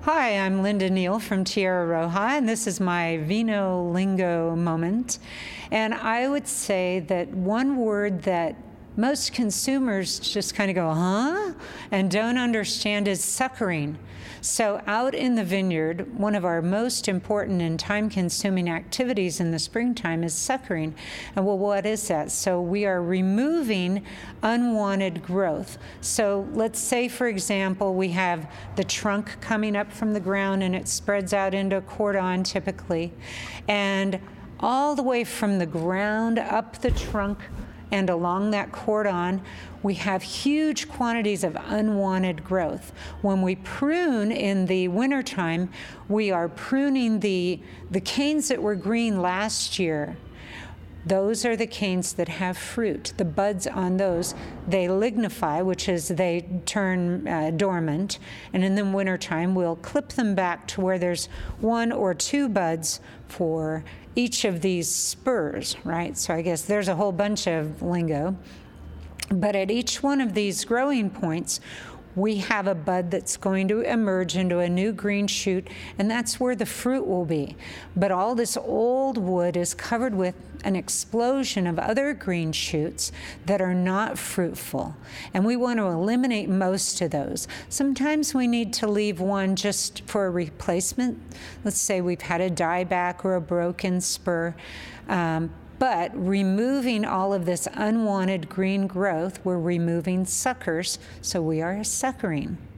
Hi, I'm Linda Neal from Tierra Roja, and this is my Vino Lingo moment. And I would say that one word that most consumers just kind of go, huh? And don't understand is suckering. So out in the vineyard, one of our most important and time-consuming activities in the springtime is suckering. And well, what is that? So we are removing unwanted growth. So let's say, for example, we have the trunk coming up from the ground and it spreads out into a cordon typically. And all the way from the ground up the trunk and along that cordon, we have huge quantities of unwanted growth. When we prune in the wintertime, we are pruning the canes that were green last year. Those are the canes that have fruit. The buds on those, they lignify, which is they turn dormant. And in the wintertime, we'll clip them back to where there's one or two buds for each of these spurs, right? So I guess there's a whole bunch of lingo. But at each one of these growing points, we have a bud that's going to emerge into a new green shoot, and that's where the fruit will be. But all this old wood is covered with an explosion of other green shoots that are not fruitful, and we want to eliminate most of those. Sometimes we need to leave one just for a replacement. Let's say we've had a dieback or a broken spur. But removing all of this unwanted green growth, we're removing suckers, so we are suckering.